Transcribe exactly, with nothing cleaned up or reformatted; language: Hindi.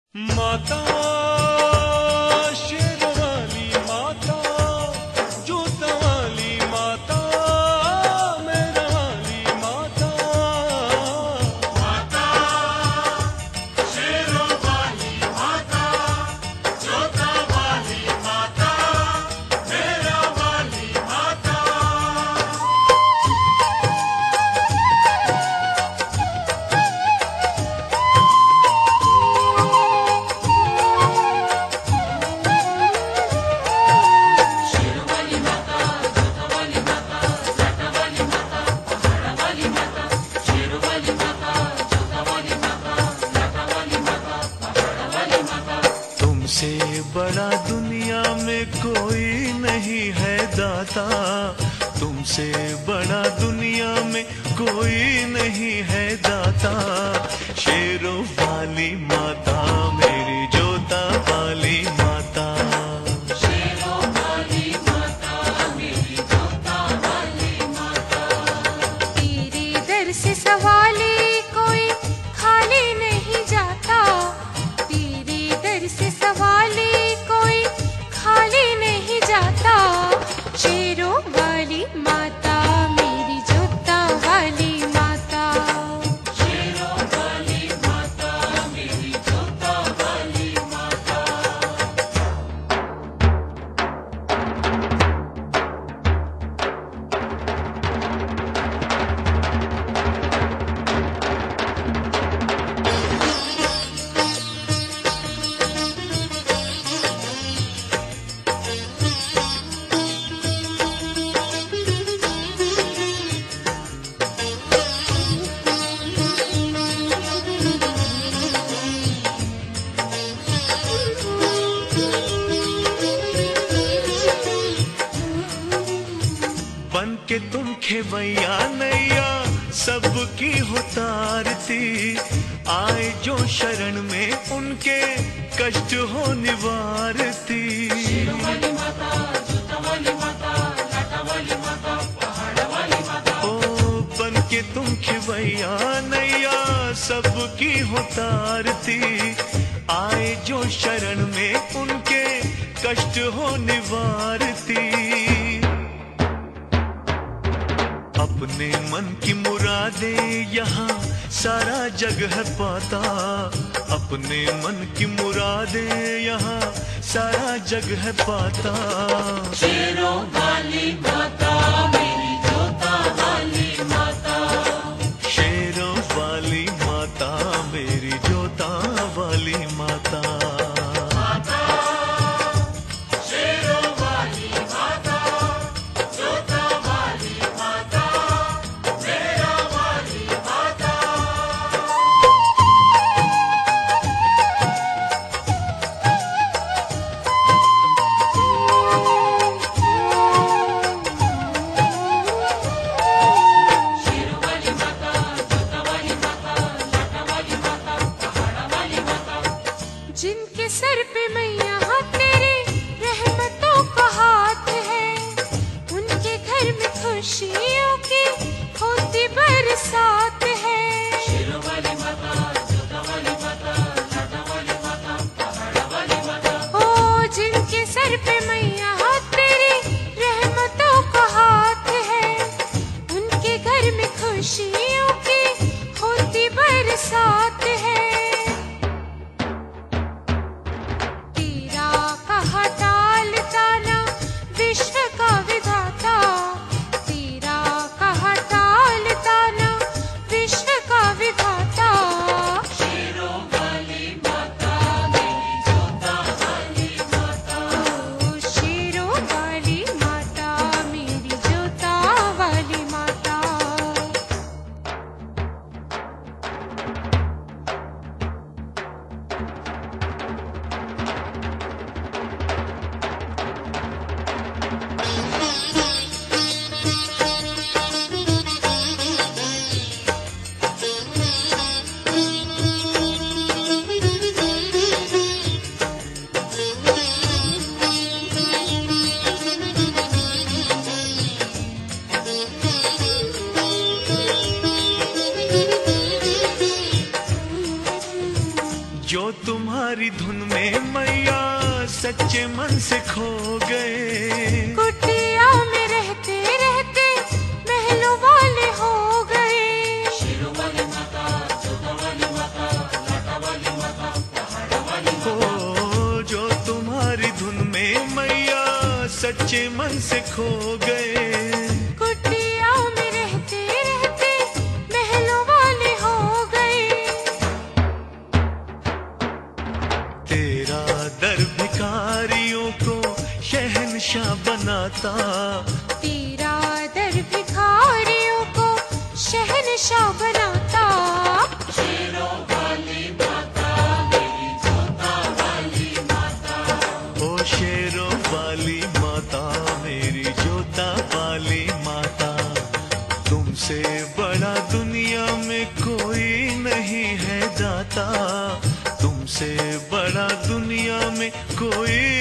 माता शेरवाली माता जोता वाली माता मेरा वाली माता। माता शेरवाली माता जोता वाली माता मेरा वाली माता। तुमसे बड़ा दुनिया में कोई नहीं है दाता, तुमसे बड़ा दुनिया में कोई नहीं है दाता। शेरों वाली माता मेरी जोता वाली माता। शेरों वाली माता मेरी जोता वाली माता। तेरे दर से सवाली कोई खाली नहीं जाता, तेरे दर से सवाली कोई खाली नहीं जाता। शेरों वाली माता मेरी जोता वाली माता। शेरों वाली माता मेरी जोता वाली माता। बन के तुम खेवैया नैया सबकी हो तारती, आए जो शरण में उनके कष्ट हो निवारती। वाली माता जोता वाली माता लाटा वाली माता पहाड़ वाली माता। ओ बन के तुम खेवैया नैया सबकी हो तारती, आए जो शरण में उनके कष्ट हो निवारती। अपने मन की मुरादें यहाँ सारा जग है पाता, अपने मन की मुरादें यहाँ सारा जग है पाता। शेरों वाली माता मेरी जोता वाली माता। शेरों वाली माता मेरी जोता वाली माता। माता शेरों वाली माता जोता वाली माता मेरा वाली माता। शेरों वाली माता जोता वाली माता लाटा वाली माता पहाड़ वाली माता। जिनके सर पे मैया तेरे रहमतों का हाथ है, उनके घर में खुशियों की होती बरसात है। शेरों वाली माता जोता वाली माता लाटा वाली माता पहाड़ वाली माता। ओ जिनके सर पे मैया तेरी रहमतों का हाथ है, उनके घर में खुशियों की होती बरसात है। तेरा जो तुम्हारी धुन में मैया सच्चे मन से खो गए। कुटिया में रहते रहते महलों वाले हो गए। शेरों वाली माता, जोधा वाली माता, लाटा वाली माता, पहाड़ वाली ओ जो तुम्हारी धुन में मैया सच्चे मन से खो गए। कुटिया में रहते रहते महलों वाले हो गए। तेरा दर भिखारियों को शहंशाह बनाता। तेरा दर भिखारियों को शहंशाह बनाता। शेरों वाली माता, मेरी जोधा वाली माता। ओ शेरों वाली माता, मेरी जोता वाली माता। तुमसे बड़ा दुनिया में कोई नहीं है दाता। तुमसे बड़ा दुनिया में कोई